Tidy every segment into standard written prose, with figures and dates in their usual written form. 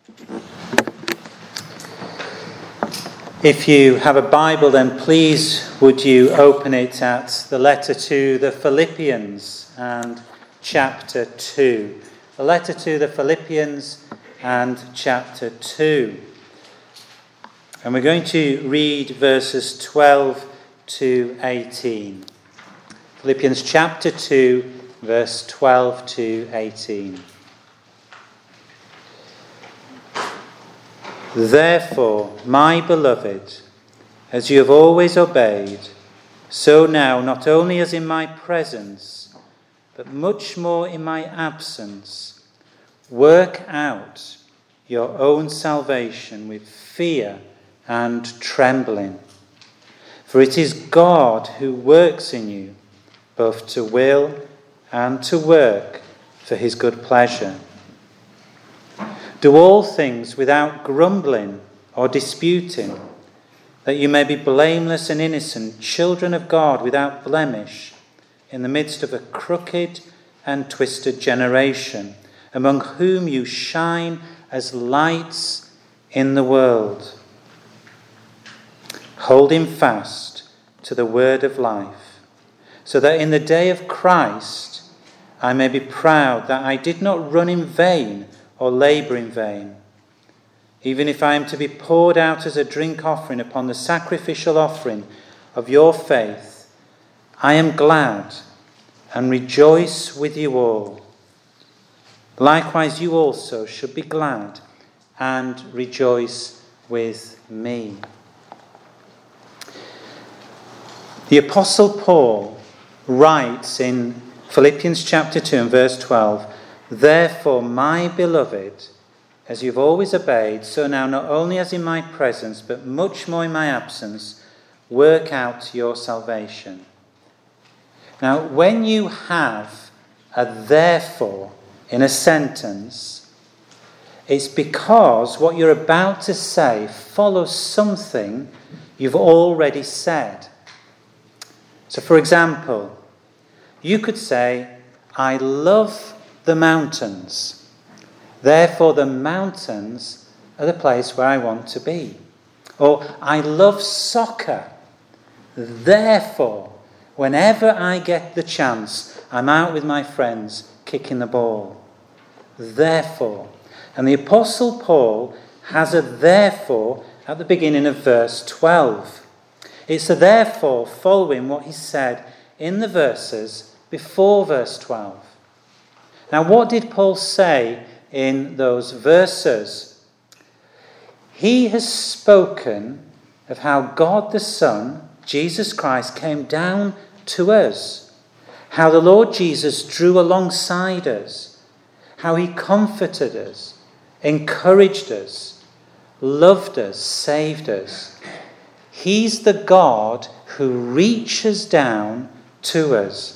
If you have a Bible, then please would you open it at the letter to the Philippians and chapter 2. The letter to the Philippians and chapter 2. And we're going to read verses 12 to 18. Philippians chapter 2, verse 12 to 18. Therefore, my beloved, as you have always obeyed, so now, not only as in my presence, but much more in my absence, work out your own salvation with fear and trembling. For it is God who works in you, both to will and to work for his good pleasure. Do all things without grumbling or disputing, that you may be blameless and innocent, children of God without blemish, in the midst of a crooked and twisted generation, among whom you shine as lights in the world, holding fast to the word of life, so that in the day of Christ I may be proud that I did not run in vain or labour in vain. Even if I am to be poured out as a drink offering upon the sacrificial offering of your faith, I am glad and rejoice with you all. Likewise, you also should be glad and rejoice with me. The Apostle Paul writes in Philippians chapter 2 and verse 12, Therefore, my beloved, as you've always obeyed, so now not only as in my presence, but much more in my absence, work out your salvation. Now, when you have a therefore in a sentence, it's because what you're about to say follows something you've already said. So, for example, you could say, I love the mountains. Therefore, the mountains are the place where I want to be. Or, I love soccer. Therefore, whenever I get the chance, I'm out with my friends kicking the ball. Therefore. And the Apostle Paul has a therefore at the beginning of verse 12. It's a therefore following what he said in the verses before verse 12. Now, what did Paul say in those verses? He has spoken of how God the Son, Jesus Christ, came down to us, how the Lord Jesus drew alongside us, how he comforted us, encouraged us, loved us, saved us. He's the God who reaches down to us.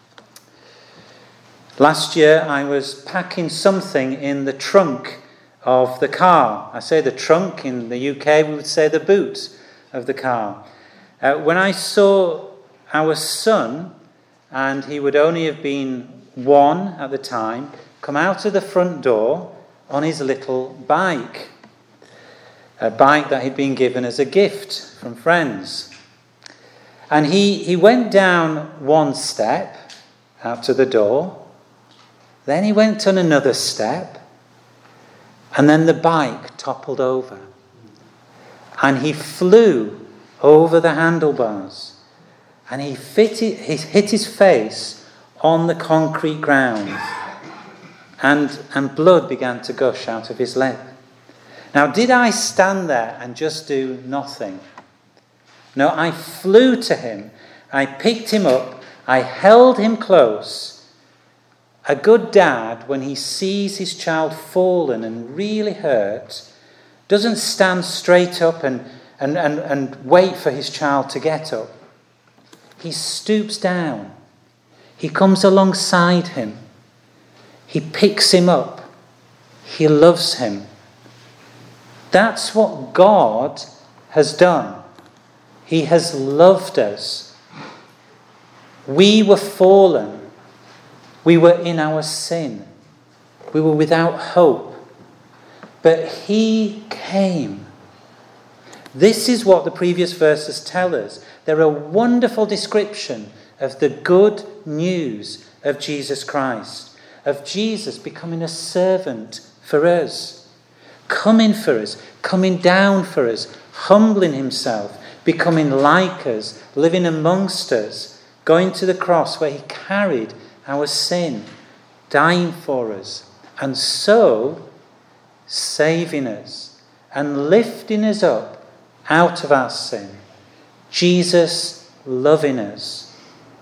Last year I was packing something in the trunk of the car. I say the trunk, in the UK we would say the boot of the car. When I saw our son, and he would only have been 1 at the time, come out of the front door on his little bike. A bike that he'd been given as a gift from friends. And he went down 1 step out to the door. Then he went on another step, and then the bike toppled over. And he flew over the handlebars, and he hit his face on the concrete ground, and blood began to gush out of his lip. Now, did I stand there and just do nothing? No, I flew to him, I picked him up, I held him close. A good dad, when he sees his child fallen and really hurt, doesn't stand straight up and wait for his child to get up. He stoops down. He comes alongside him. He picks him up. He loves him. That's what God has done. He has loved us. We were fallen. We were in our sin. We were without hope. but he came. This is what the previous verses tell us. They're a wonderful description of the good news of Jesus Christ, of Jesus becoming a servant for us, coming for us, coming down for us, humbling himself, becoming like us, living amongst us, going to the cross where he carried our sin, dying for us, and so saving us and lifting us up out of our sin. Jesus loving us.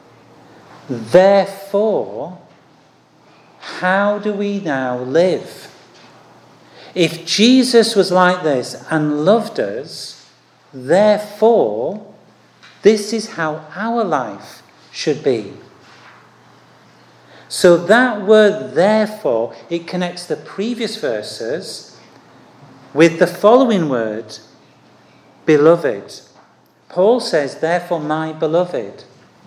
Therefore, how do we now live? If Jesus was like this and loved us, therefore, this is how our life should be. So that word therefore, it connects the previous verses with the following word, beloved. Paul says, therefore, my beloved.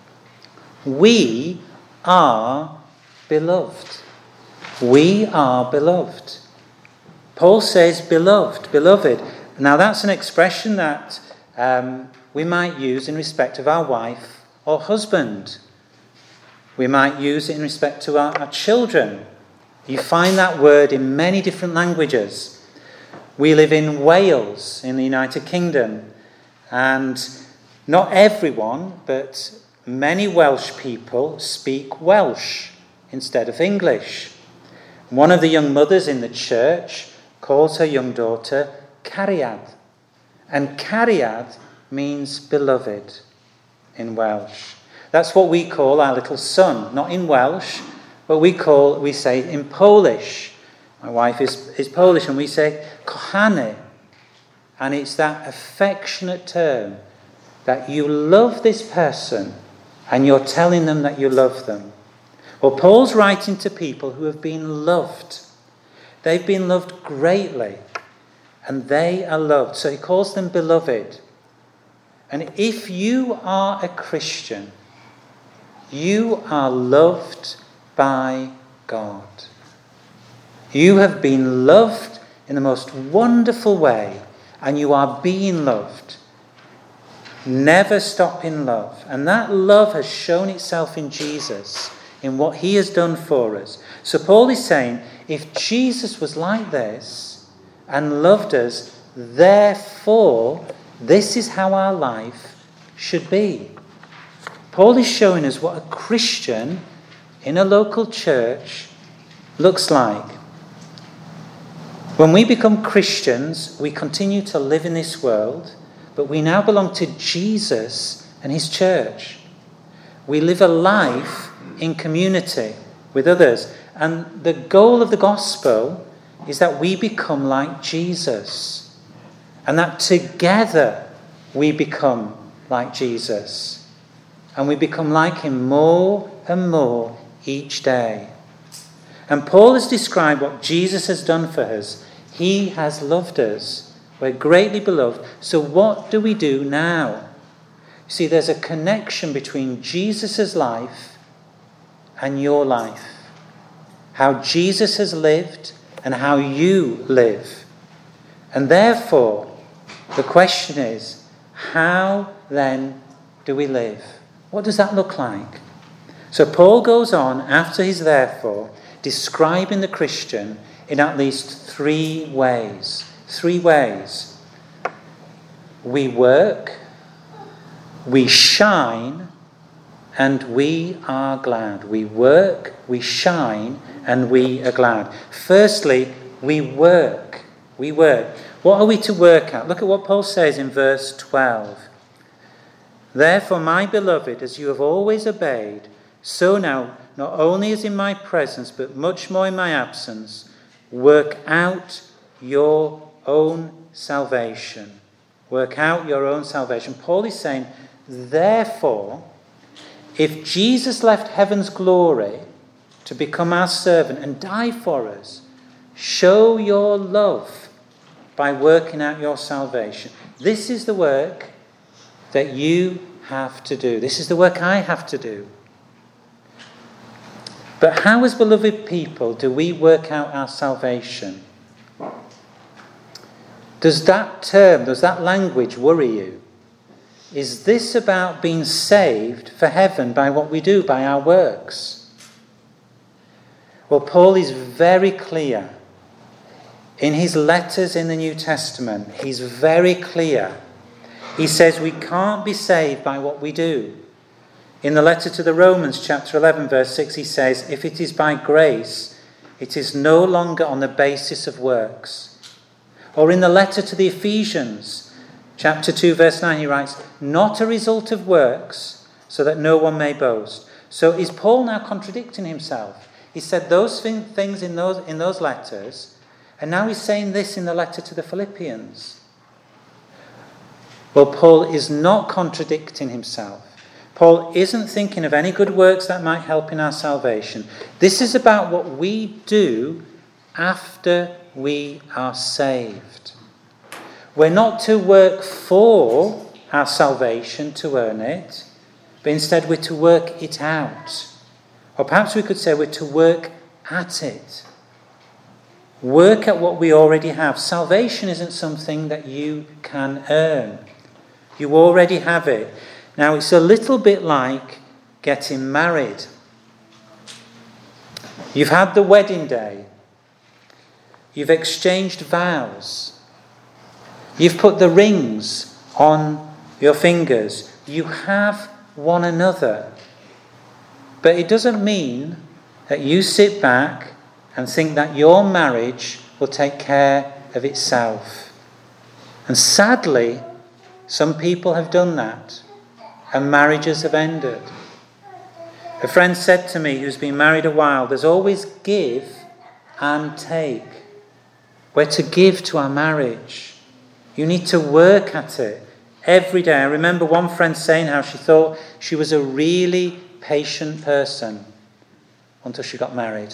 We are beloved. We are beloved. Paul says, beloved. Now that's an expression that we might use in respect of our wife or husband. We might use it in respect to our children. You find that word in many different languages. We live in Wales, in the United Kingdom, and not everyone, but many Welsh people speak Welsh instead of English. One of the young mothers in the church calls her young daughter Cariad, and Cariad means beloved in Welsh. That's what we call our little son, not in Welsh, but we say in Polish. My wife is Polish, and we say kochany. And it's that affectionate term that you love this person and you're telling them that you love them. Well, Paul's writing to people who have been loved. They've been loved greatly, and they are loved. So he calls them beloved. And if you are a Christian, you are loved by God. You have been loved in the most wonderful way, and you are being loved. Never stop in love. And that love has shown itself in Jesus, in what he has done for us. So Paul is saying, if Jesus was like this and loved us, therefore, this is how our life should be. Paul is showing us what a Christian in a local church looks like. When we become Christians, we continue to live in this world, but we now belong to Jesus and his church. We live a life in community with others, and the goal of the gospel is that we become like Jesus, and that together we become like Jesus. And we become like him more and more each day. And Paul has described what Jesus has done for us. He has loved us. We're greatly beloved. So what do we do now? See, there's a connection between Jesus' life and your life. How Jesus has lived and how you live. And therefore, the question is, how then do we live? What does that look like? So Paul goes on, after his therefore, describing the Christian in at least 3 ways. 3 ways. We work, we shine, and we are glad. We work, we shine, and we are glad. Firstly, we work. We work. What are we to work at? Look at what Paul says in verse 12. Therefore, my beloved, as you have always obeyed, so now, not only as in my presence, but much more in my absence, work out your own salvation. Work out your own salvation. Paul is saying, therefore, if Jesus left heaven's glory to become our servant and die for us, show your love by working out your salvation. This is the work that you have to do. This is the work I have to do. But how, as beloved people, do we work out our salvation? Does that language worry you? Is this about being saved for heaven by what we do, by our works? Well, Paul is very clear. In his letters in the New Testament, he's very clear. He says we can't be saved by what we do. In the letter to the Romans, chapter 11, verse 6, he says, if it is by grace, it is no longer on the basis of works. Or in the letter to the Ephesians, chapter 2, verse 9, he writes, not a result of works, so that no one may boast. So is Paul now contradicting himself? He said those things in those letters, and now he's saying this in the letter to the Philippians. Well, Paul is not contradicting himself. Paul isn't thinking of any good works that might help in our salvation. This is about what we do after we are saved. We're not to work for our salvation to earn it, but instead we're to work it out. Or perhaps we could say we're to work at it. Work at what we already have. Salvation isn't something that you can earn. You already have it. Now, it's a little bit like getting married. You've had the wedding day. You've exchanged vows. You've put the rings on your fingers. You have one another. But it doesn't mean that you sit back and think that your marriage will take care of itself. And sadly, some people have done that, and marriages have ended. A friend said to me, who's been married a while, there's always give and take. We're to give to our marriage. You need to work at it every day. I remember one friend saying how she thought she was a really patient person until she got married.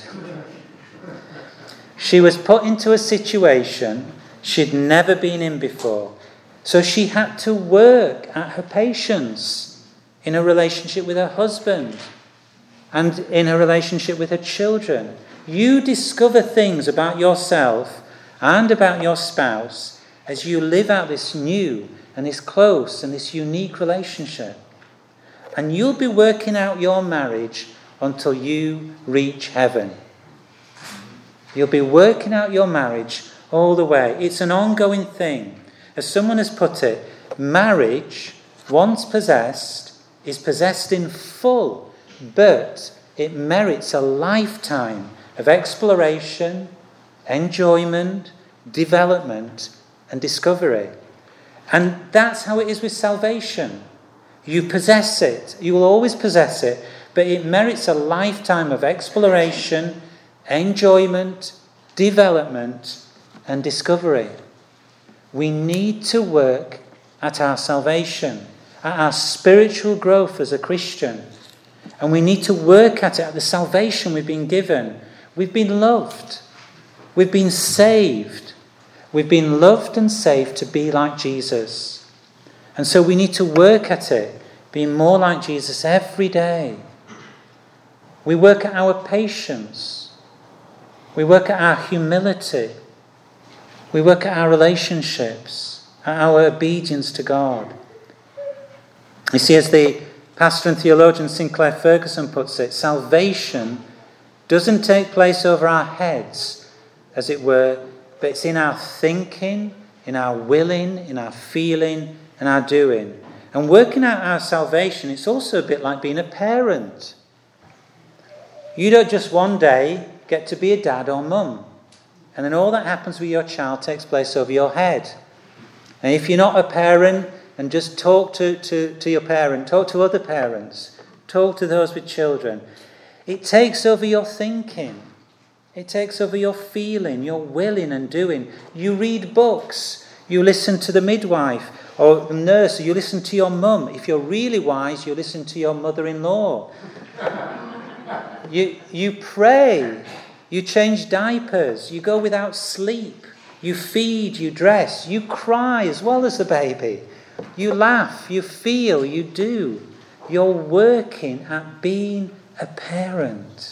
She was put into a situation she'd never been in before. So she had to work at her patience in her relationship with her husband and in her relationship with her children. You discover things about yourself and about your spouse as you live out this new and this close and this unique relationship. And you'll be working out your marriage until you reach heaven. You'll be working out your marriage all the way. It's an ongoing thing. As someone has put it, marriage, once possessed, is possessed in full, but it merits a lifetime of exploration, enjoyment, development, and discovery. And that's how it is with salvation. You possess it. You will always possess it, but it merits a lifetime of exploration, enjoyment, development, and discovery. We need to work at our salvation, at our spiritual growth as a Christian. And we need to work at it, at the salvation we've been given. We've been loved. We've been saved. We've been loved and saved to be like Jesus. And so we need to work at it, being more like Jesus every day. We work at our patience. We work at our humility. We work at our relationships, at our obedience to God. You see, as the pastor and theologian Sinclair Ferguson puts it, salvation doesn't take place over our heads, as it were, but it's in our thinking, in our willing, in our feeling, and our doing. And working out our salvation, it's also a bit like being a parent. You don't just one day get to be a dad or mum, and then all that happens with your child takes place over your head. And if you're not a parent, then just talk to your parent, talk to other parents, talk to those with children. It takes over your thinking. It takes over your feeling, your willing and doing. You read books. You listen to the midwife or the nurse. Or you listen to your mum. If you're really wise, you listen to your mother-in-law. You pray. You change diapers. You go without sleep. You feed. You dress. You cry as well as the baby. You laugh. You feel. You do. You're working at being a parent.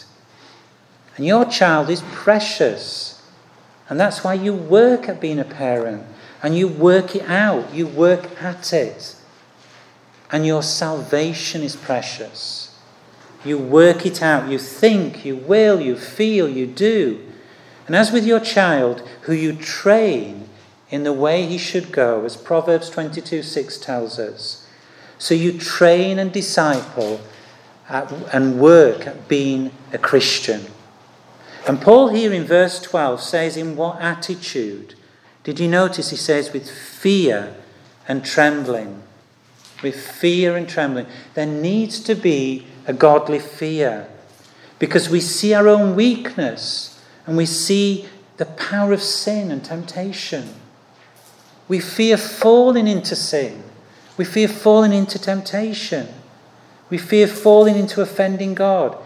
And your child is precious. And that's why you work at being a parent. and you work it out, you work at it. And your salvation is precious. You work it out, you think, you will, you feel, you do. And as with your child, who you train in the way he should go, as Proverbs 22:6 tells us, so you train and disciple and work at being a Christian. And Paul here in verse 12 says, in what attitude? Did you notice he says with fear and trembling? With fear and trembling. There needs to be a godly fear, because we see our own weakness and we see the power of sin and temptation. We fear falling into sin. We fear falling into temptation. We fear falling into offending God.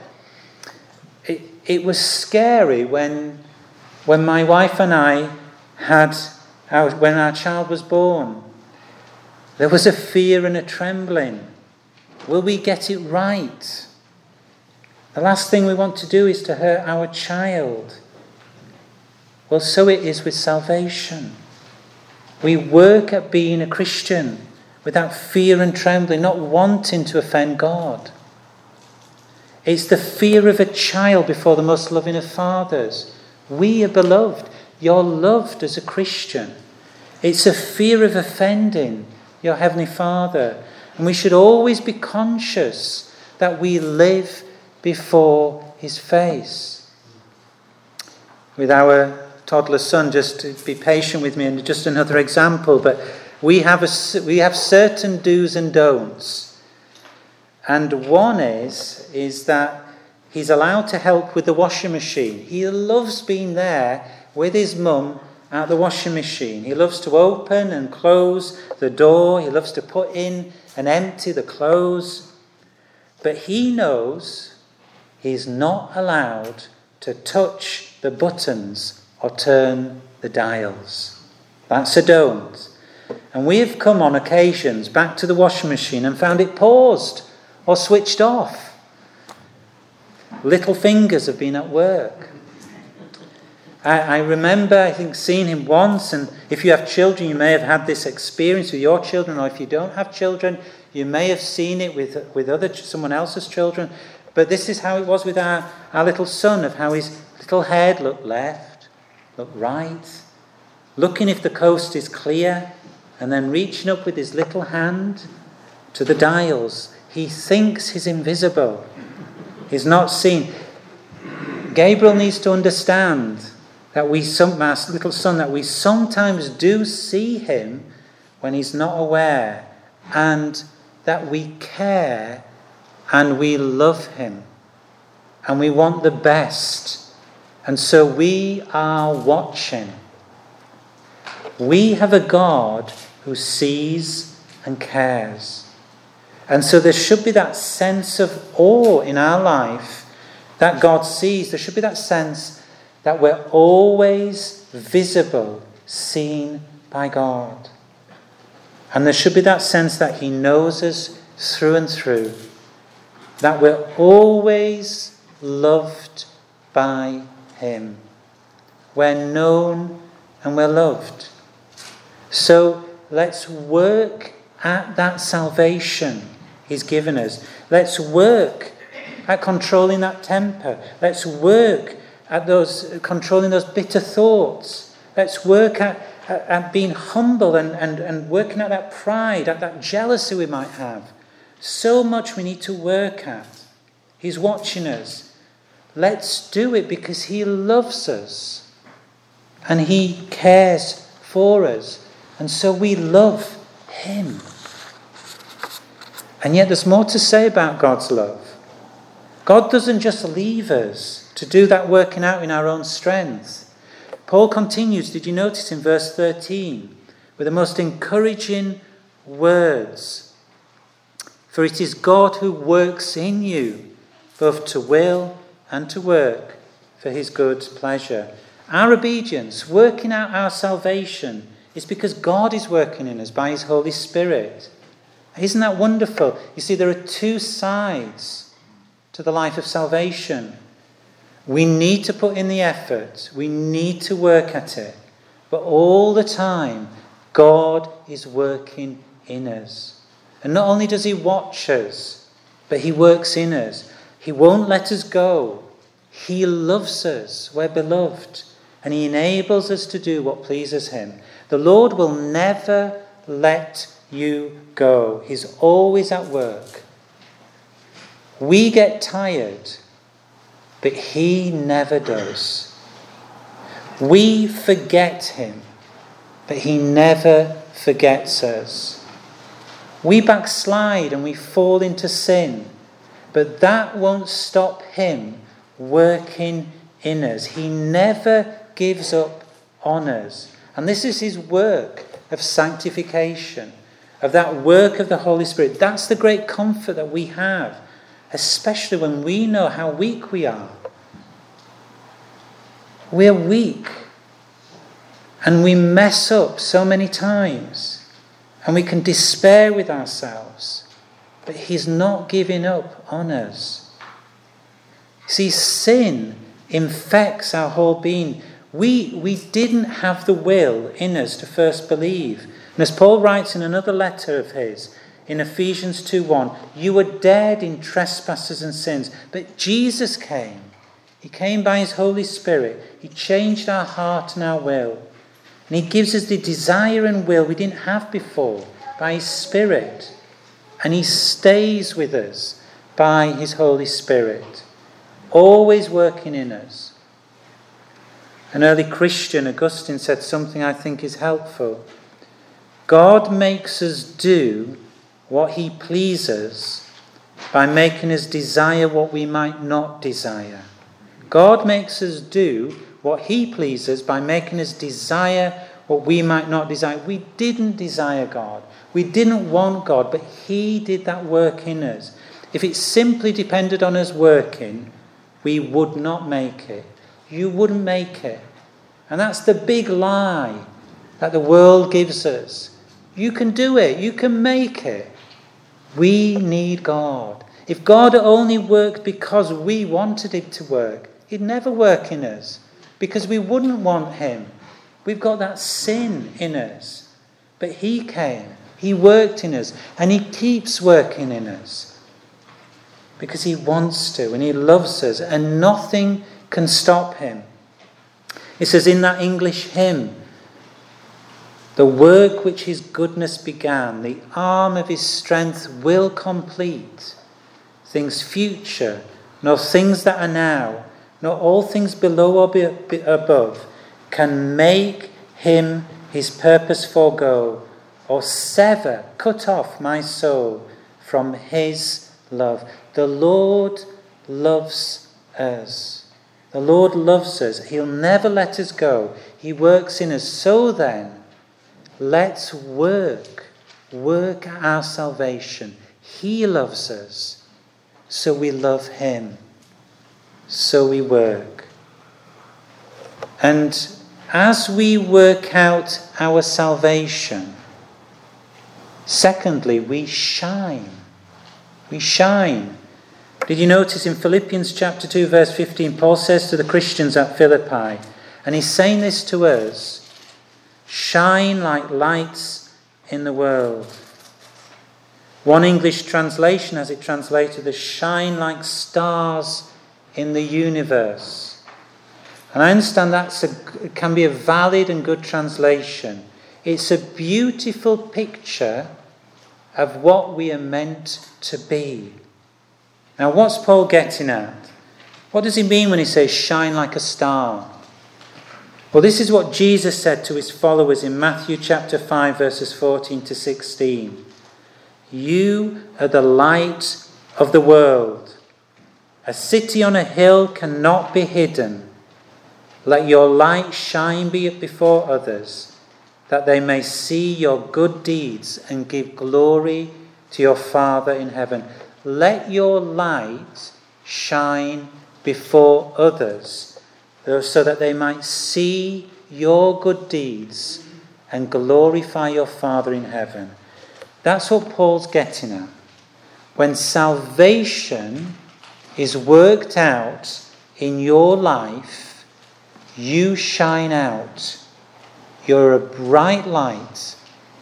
It was scary when my wife and I when our child was born. There was a fear and a trembling. Will we get it right? The last thing we want to do is to hurt our child. Well, so it is with salvation. We work at being a Christian without fear and trembling, not wanting to offend God. It's the fear of a child before the most loving of fathers. We are beloved. You're loved as a Christian. It's a fear of offending your Heavenly Father. And we should always be conscious that we live before His face. With our toddler son, just be patient with me, and just another example, but we have certain do's and don'ts. And one is that he's allowed to help with the washing machine. He loves being there with his mum at the washing machine. He loves to open and close the door. He loves to put in and empty the clothes. But he knows he's not allowed to touch the buttons or turn the dials. That's a don't. And we have come on occasions back to the washing machine and found it paused or switched off. Little fingers have been at work. I remember, I think, seeing him once, and if you have children, you may have had this experience with your children, or if you don't have children, you may have seen it with someone else's children. But this is how it was with our little son, of how his little head looked left, looked right, looking if the coast is clear, and then reaching up with his little hand to the dials. He thinks he's invisible. He's not seen. Gabriel needs to understand that our little son, that we sometimes do see him when he's not aware, and that we care and we love him and we want the best. And so we are watching. We have a God who sees and cares. And so there should be that sense of awe in our life that God sees. There should be that sense that we're always visible, seen by God. And there should be that sense that He knows us through and through. That we're always loved by Him. We're known and we're loved. So let's work at that salvation He's given us. Let's work at controlling that temper. Let's work at controlling those bitter thoughts. Let's work at being humble and working at that pride, at that jealousy we might have. So much we need to work at. He's watching us. Let's do it because He loves us and He cares for us. And so we love Him. And yet there's more to say about God's love. God doesn't just leave us to do that working out in our own strength. Paul continues, did you notice in verse 13, with the most encouraging words? For it is God who works in you, both to will and to work for His good pleasure. Our obedience, working out our salvation, is because God is working in us by His Holy Spirit. Isn't that wonderful? You see, there are two sides to the life of salvation. We need to put in the effort. We need to work at it. But all the time, God is working in us. And not only does he watch us, but he works in us. He won't let us go. He loves us. We're beloved. And he enables us to do what pleases him. The Lord will never let you go. He's always at work. We get tired, but he never does. We forget him, but he never forgets us. We backslide and we fall into sin, but that won't stop him working in us. He never gives up on us. And this is his work of sanctification, of that work of the Holy Spirit. That's the great comfort that we have, especially when we know how weak we are. We're weak. And we mess up so many times. And we can despair with ourselves. But he's not giving up on us. See, sin infects our whole being. We didn't have the will in us to first believe. And as Paul writes in another letter of his, in Ephesians 2:1, you were dead in trespasses and sins, but Jesus came. He came by his Holy Spirit. He changed our heart and our will. And he gives us the desire and will we didn't have before by his Spirit. And he stays with us by his Holy Spirit, always working in us. An early Christian, Augustine, said something I think is helpful. God makes us do what he pleases by making us desire what we might not desire. God makes us do what he pleases by making us desire what we might not desire. We didn't desire God. We didn't want God, but he did that work in us. If it simply depended on us working, we would not make it. You wouldn't make it. And that's the big lie that the world gives us. You can do it. You can make it. We need God. If God only worked because we wanted him to work, he'd never work in us because we wouldn't want him. We've got that sin in us. But he came. He worked in us. And he keeps working in us. Because he wants to and he loves us. And nothing can stop him. It says in that English hymn, the work which his goodness began, the arm of his strength will complete. Things future, nor things that are now, nor all things below or above, can make him his purpose forego, or sever, cut off my soul from his love. The Lord loves us. The Lord loves us. He'll never let us go. He works in us. So then, let's work at our salvation. He loves us, so we love him. So we work. And as we work out our salvation, secondly, we shine. We shine. Did you notice in Philippians chapter 2, verse 15, Paul says to the Christians at Philippi, and he's saying this to us, shine like lights in the world. One English translation has it translated as shine like stars in the universe. And I understand it can be a valid and good translation. It's a beautiful picture of what we are meant to be. Now, what's Paul getting at? What does he mean when he says shine like a star? Well, this is what Jesus said to his followers in Matthew chapter 5, verses 14 to 16. You are the light of the world. A city on a hill cannot be hidden. Let your light shine before others, that they may see your good deeds and give glory to your Father in heaven. Let your light shine before others, so that they might see your good deeds and glorify your Father in heaven. That's what Paul's getting at. When salvation is worked out in your life, you shine out. You're a bright light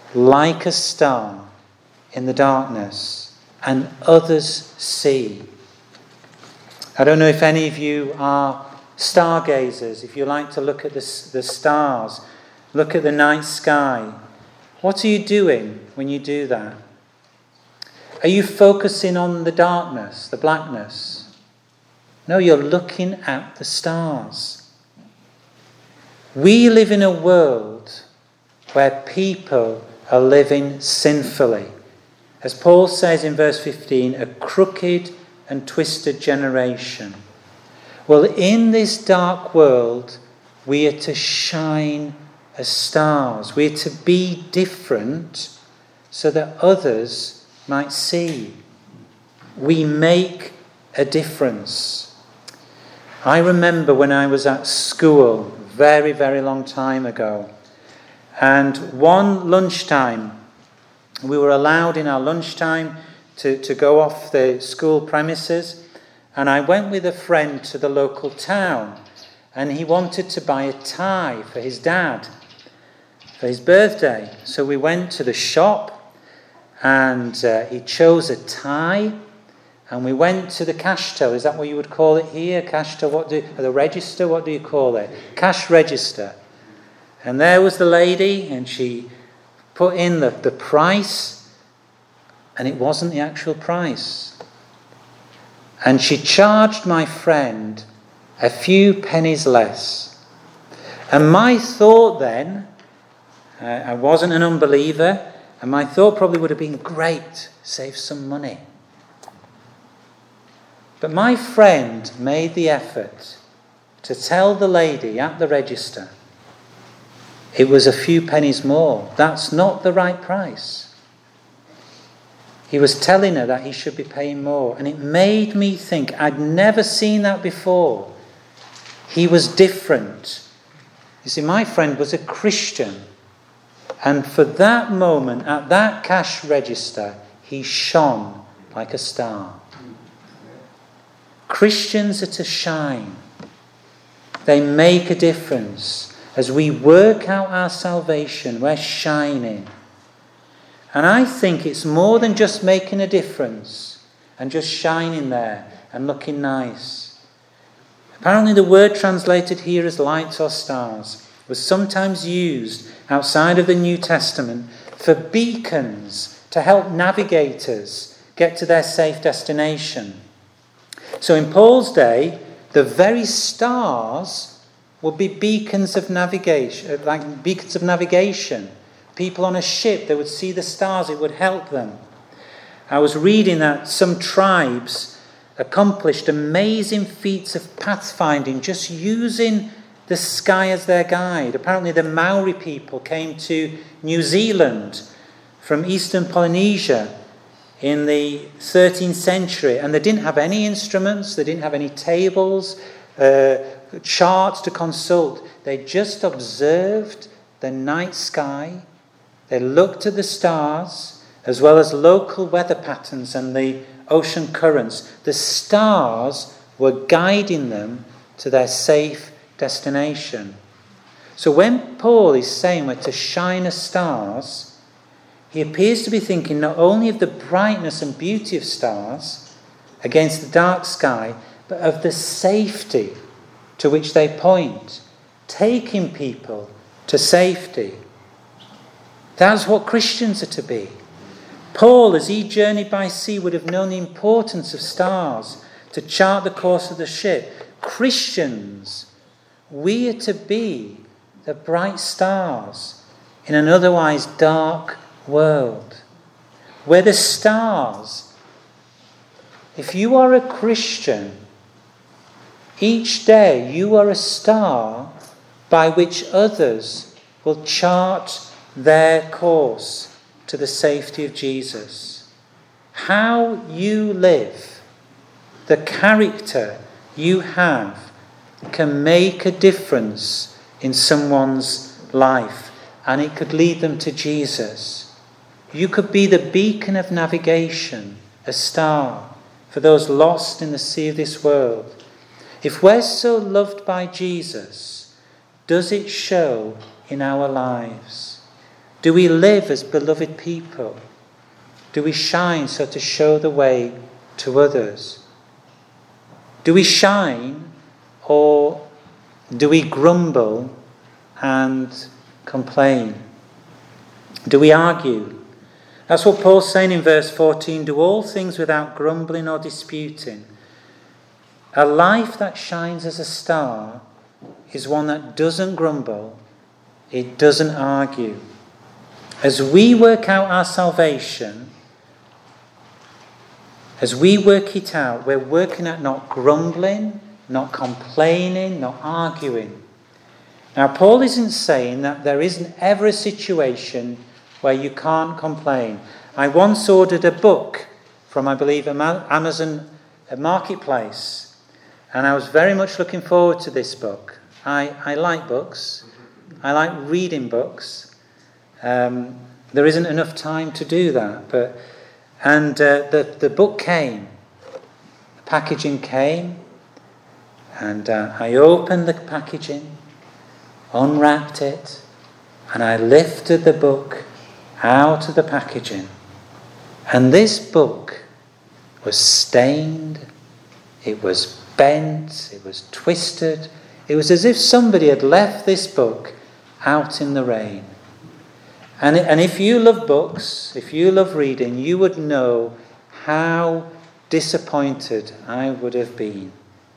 like a star in the darkness, and others see. I don't know if any of you are stargazers, if you like to look at the stars, look at the night sky. What are you doing when you do that? Are you focusing on the darkness, the blackness? No, you're looking at the stars. We live in a world where people are living sinfully. As Paul says in verse 15, a crooked and twisted generation. Well, in this dark world, we are to shine as stars. We are to be different so that others might see. We make a difference. I remember when I was at school, very, very long time ago, and one lunchtime, we were allowed in our lunchtime to go off the school premises, and I went with a friend to the local town, and he wanted to buy a tie for his dad for his birthday. So we went to the shop, and he chose a tie, and we went to the cash till. Is that what you would call it here? Cash till? The register? What do you call it? Cash register. And there was the lady, and she put in the price, and it wasn't the actual price. And she charged my friend a few pennies less. And my thought then, I wasn't an unbeliever, and my thought probably would have been, great, save some money. But my friend made the effort to tell the lady at the register, it was a few pennies more. That's not the right price. He was telling her that he should be paying more. And it made me think, I'd never seen that before. He was different. You see, my friend was a Christian. And for that moment, at that cash register, he shone like a star. Christians are to shine. They make a difference. As we work out our salvation, we're shining. And I think it's more than just making a difference and just shining there and looking nice. Apparently the word translated here as lights or stars was sometimes used outside of the New Testament for beacons to help navigators get to their safe destination. So in Paul's day, the very stars would be beacons of navigation, like beacons of navigation. People on a ship, they would see the stars, it would help them. I was reading that some tribes accomplished amazing feats of pathfinding just using the sky as their guide. Apparently the Maori people came to New Zealand from eastern Polynesia in the 13th century, and they didn't have any instruments, they didn't have any tables, charts to consult. They just observed the night sky. They looked at the stars, as well as local weather patterns and the ocean currents. The stars were guiding them to their safe destination. So when Paul is saying we're to shine as stars, he appears to be thinking not only of the brightness and beauty of stars against the dark sky, but of the safety to which they point, taking people to safety. That's what Christians are to be. Paul, as he journeyed by sea, would have known the importance of stars to chart the course of the ship. Christians, we are to be the bright stars in an otherwise dark world. We're the stars. If you are a Christian, each day you are a star by which others will chart their course to the safety of Jesus. How you live, the character you have, can make a difference in someone's life, and it could lead them to Jesus. You could be the beacon of navigation, a star, for those lost in the sea of this world. If we're so loved by Jesus, does it show in our lives? Do we live as beloved people? Do we shine so to show the way to others? Do we shine, or do we grumble and complain? Do we argue? That's what Paul's saying in verse 14. Do all things without grumbling or disputing. A life that shines as a star is one that doesn't grumble, it doesn't argue. As we work out our salvation, as we work it out, we're working at not grumbling, not complaining, not arguing. Now, Paul isn't saying that there isn't ever a situation where you can't complain. I once ordered a book from, I believe, Amazon Marketplace, and I was very much looking forward to this book. I like books. I like reading books. There isn't enough time to do that, and the book came. The packaging came, and I opened the packaging, unwrapped it, and I lifted the book out of the packaging. And this book was stained, it was bent, it was twisted. It was as if somebody had left this book out in the rain. And if you love books, if you love reading, you would know how disappointed I would have been.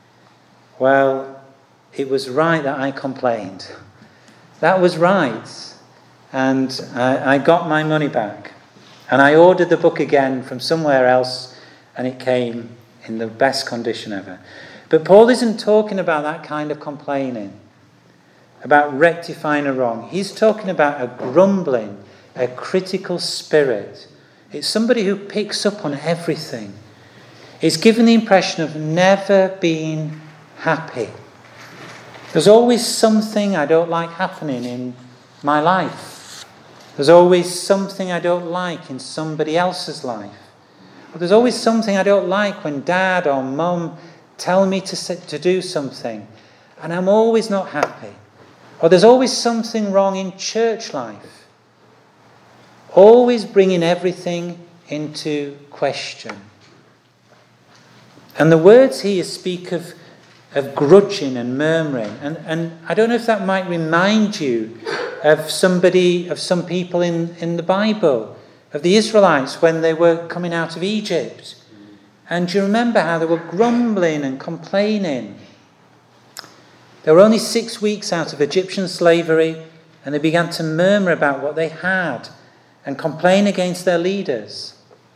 Well, it was right that I complained. That was right. And I got my money back. And I ordered the book again from somewhere else, and it came in the best condition ever. But Paul isn't talking about that kind of complaining, about rectifying a wrong. He's talking about a grumbling, a critical spirit. It's somebody who picks up on everything. It's given the impression of never being happy. There's always something I don't like happening in my life. There's always something I don't like in somebody else's life. Or there's always something I don't like when Dad or Mum tell me to do something, and I'm always not happy. Or there's always something wrong in church life. Always bringing everything into question. And the words here speak of grudging and murmuring. And I don't know if that might remind you of some people in the Bible, of the Israelites when they were coming out of Egypt. And do you remember how they were grumbling and complaining? They were only 6 weeks out of Egyptian slavery, and they began to murmur about what they had and complain against their leaders.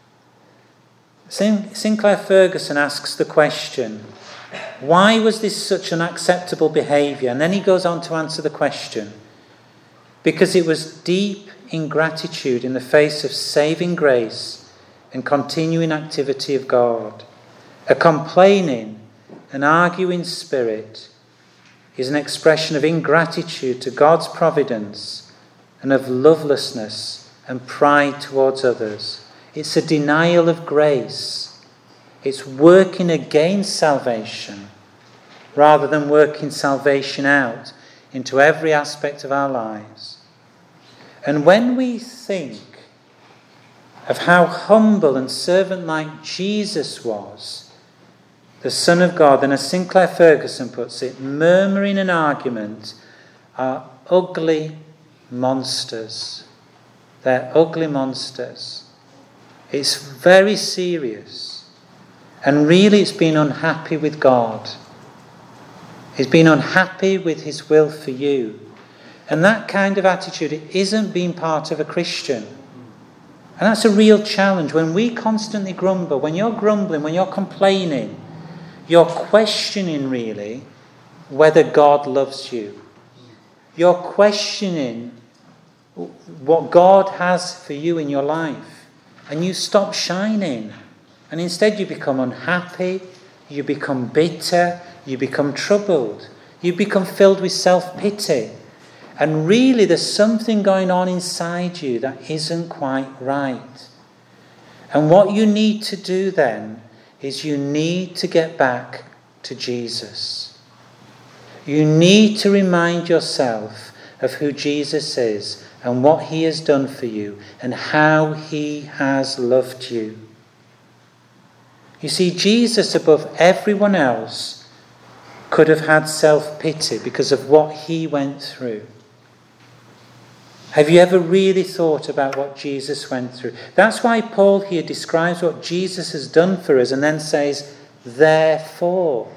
Sinclair Ferguson asks the question, why was this such unacceptable behaviour? And then he goes on to answer the question. Because it was deep ingratitude in the face of saving grace and continuing activity of God. A complaining and arguing spirit is an expression of ingratitude to God's providence and of lovelessness and pride towards others. It's a denial of grace. It's working against salvation rather than working salvation out into every aspect of our lives. And when we think of how humble and servant-like Jesus was, the Son of God, then as Sinclair Ferguson puts it, murmuring and argument are ugly monsters. They're ugly monsters. It's very serious. And really it's been unhappy with God. It's been unhappy with his will for you. And that kind of attitude, it isn't being part of a Christian. And that's a real challenge. When we constantly grumble, when you're grumbling, when you're complaining, you're questioning really whether God loves you. You're questioning what God has for you in your life. And you stop shining. And instead you become unhappy, you become bitter, you become troubled. You become filled with self-pity. And really there's something going on inside you that isn't quite right. And what you need to do then is you need to get back to Jesus. You need to remind yourself of who Jesus is and what he has done for you and how he has loved you. You see, Jesus, above everyone else, could have had self-pity because of what he went through. Have you ever really thought about what Jesus went through? That's why Paul here describes what Jesus has done for us and then says, therefore.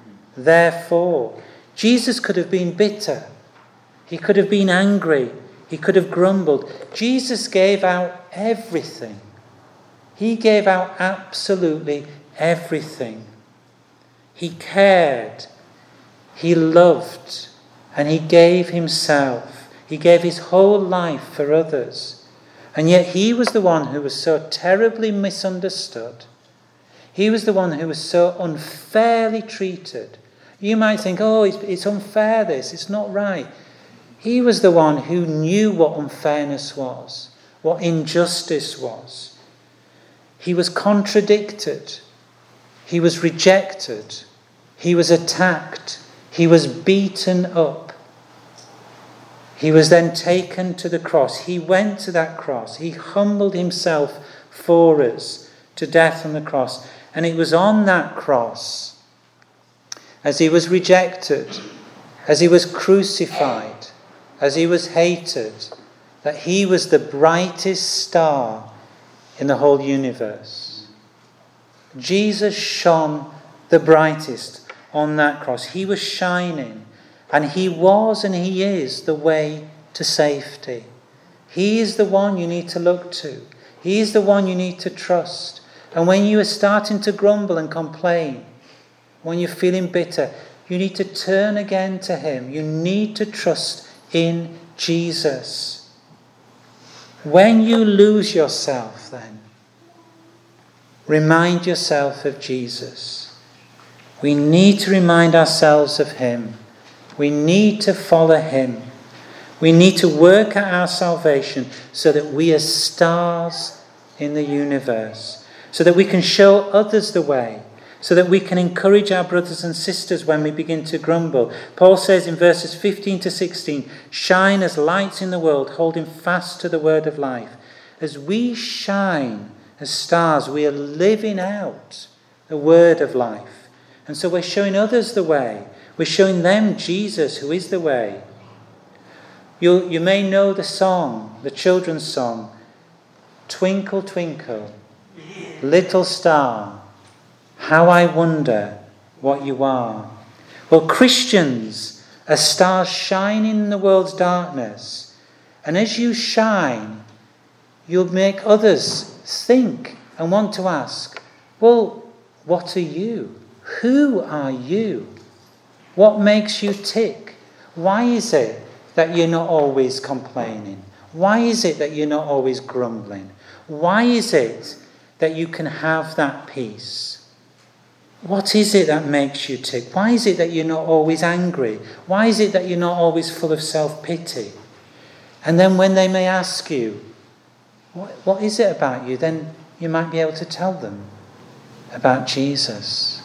Jesus could have been bitter. He could have been angry. He could have grumbled. Jesus gave out everything. He gave out absolutely everything. He cared. He loved. And he gave himself. He gave his whole life for others. And yet he was the one who was so terribly misunderstood. He was the one who was so unfairly treated. You might think, oh, it's unfair this, it's not right. He was the one who knew what unfairness was, what injustice was. He was contradicted. He was rejected. He was attacked. He was beaten up. He was then taken to the cross. He went to that cross. He humbled himself for us to death on the cross. And it was on that cross, as he was rejected, as he was crucified, as he was hated, that he was the brightest star in the whole universe. Jesus shone the brightest on that cross. He was shining, and he was and he is the way to safety. He is the one you need to look to. He is the one you need to trust. And when you are starting to grumble and complain, when you're feeling bitter, you need to turn again to him. You need to trust in Jesus. When you lose yourself, then, remind yourself of Jesus. We need to remind ourselves of him. We need to follow him. We need to work at our salvation so that we are stars in the universe, so that we can show others the way, so that we can encourage our brothers and sisters when we begin to grumble. Paul says in verses 15 to 16, shine as lights in the world, holding fast to the word of life. As we shine as stars, we are living out the word of life. And so we're showing others the way. We're showing them Jesus, who is the way. You may know the song, the children's song, Twinkle, Twinkle, Little Star, how I wonder what you are. Well, Christians are stars shining in the world's darkness. And as you shine, you'll make others think and want to ask, well, what are you? Who are you? What makes you tick? Why is it that you're not always complaining? Why is it that you're not always grumbling? Why is it that you can have that peace? What is it that makes you tick? Why is it that you're not always angry? Why is it that you're not always full of self-pity? And then when they may ask you, what is it about you? Then you might be able to tell them about Jesus.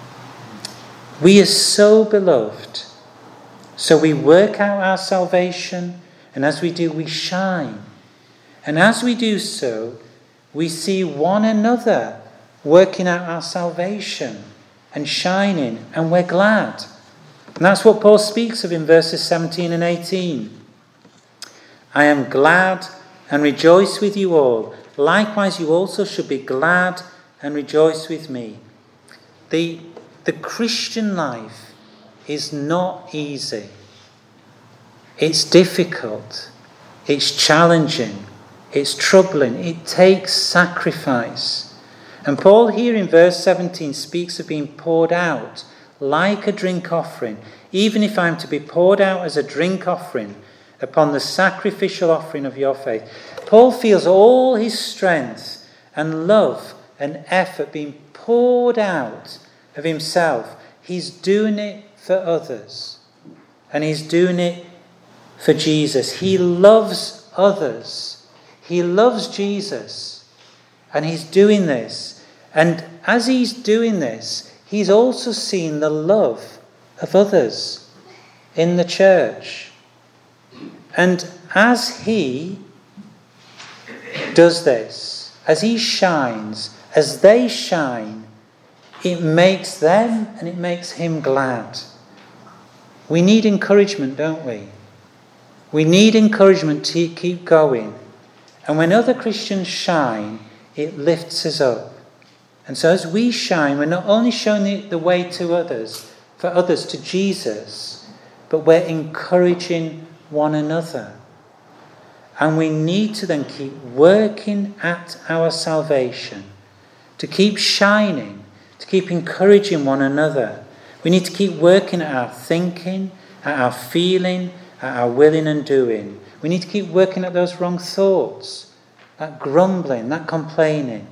We are so beloved. So we work out our salvation, and as we do, we shine. And as we do so, we see one another working out our salvation and shining, and we're glad. And that's what Paul speaks of in verses 17 and 18. I am glad and rejoice with you all. Likewise, you also should be glad and rejoice with me. The Christian life is not easy. It's difficult. It's challenging. It's troubling. It takes sacrifice. And Paul here in verse 17 speaks of being poured out like a drink offering. Even if I'm to be poured out as a drink offering upon the sacrificial offering of your faith. Paul feels all his strength and love and effort being poured out of himself. He's doing it for others. And he's doing it for Jesus. He loves others. He loves Jesus. And he's doing this. And as he's doing this, he's also seen the love of others in the church. And as he does this, as he shines, as they shine, it makes them and it makes him glad. We need encouragement, don't we? We need encouragement to keep going. And when other Christians shine, it lifts us up. And so as we shine, we're not only showing the way to others, for others to Jesus, but we're encouraging one another. And we need to then keep working at our salvation, to keep shining, to keep encouraging one another. We need to keep working at our thinking, at our feeling, at our willing and doing. We need to keep working at those wrong thoughts, that grumbling, that complaining.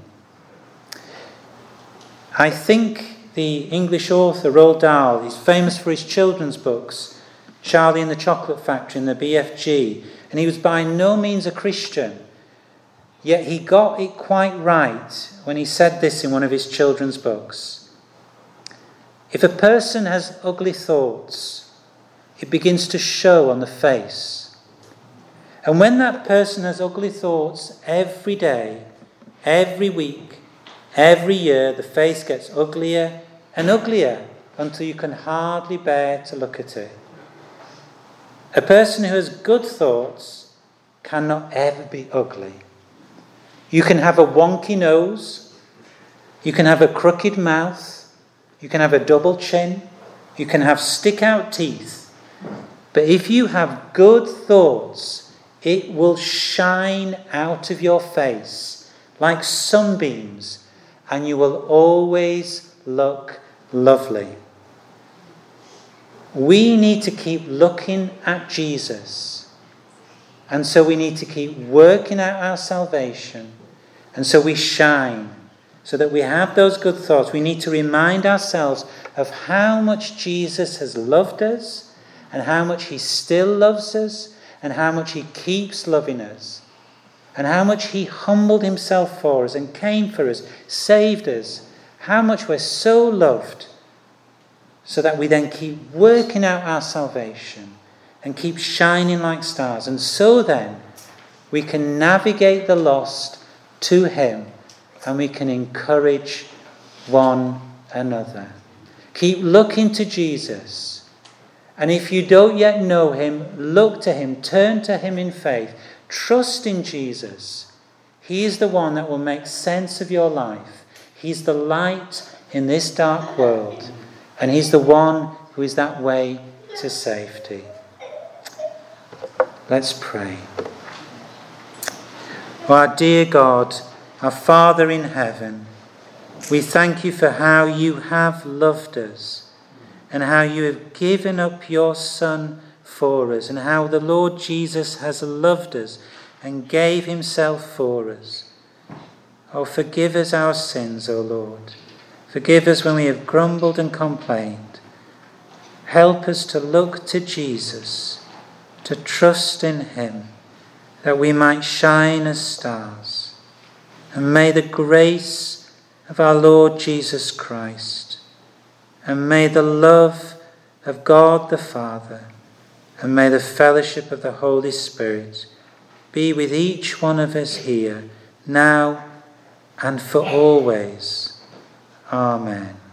I think the English author Roald Dahl is famous for his children's books, Charlie and the Chocolate Factory and the BFG, and he was by no means a Christian. Yet he got it quite right when he said this in one of his children's books. If a person has ugly thoughts, it begins to show on the face. And when that person has ugly thoughts every day, every week, every year, the face gets uglier and uglier until you can hardly bear to look at it. A person who has good thoughts cannot ever be ugly. You can have a wonky nose, you can have a crooked mouth, you can have a double chin, you can have stick-out teeth. But if you have good thoughts, it will shine out of your face like sunbeams, and you will always look lovely. We need to keep looking at Jesus. And so we need to keep working out our salvation. And so we shine, so that we have those good thoughts. We need to remind ourselves of how much Jesus has loved us, and how much he still loves us, and how much he keeps loving us, and how much he humbled himself for us and came for us, saved us, how much we're so loved, so that we then keep working out our salvation and keep shining like stars. And so then we can navigate the lost to him, and we can encourage one another. Keep looking to Jesus. And if you don't yet know him, look to him, turn to him in faith, trust in Jesus. He is the one that will make sense of your life. He's the light in this dark world, and he's the one who is that way to safety. Let's pray. Oh, our dear God, our Father in heaven, we thank you for how you have loved us, and how you have given up your Son for us, and how the Lord Jesus has loved us and gave himself for us. Oh, forgive us our sins, O Lord. Forgive us when we have grumbled and complained. Help us to look to Jesus, to trust in him, that we might shine as stars. And may the grace of our Lord Jesus Christ, and may the love of God the Father, and may the fellowship of the Holy Spirit be with each one of us here, now and for always. Amen.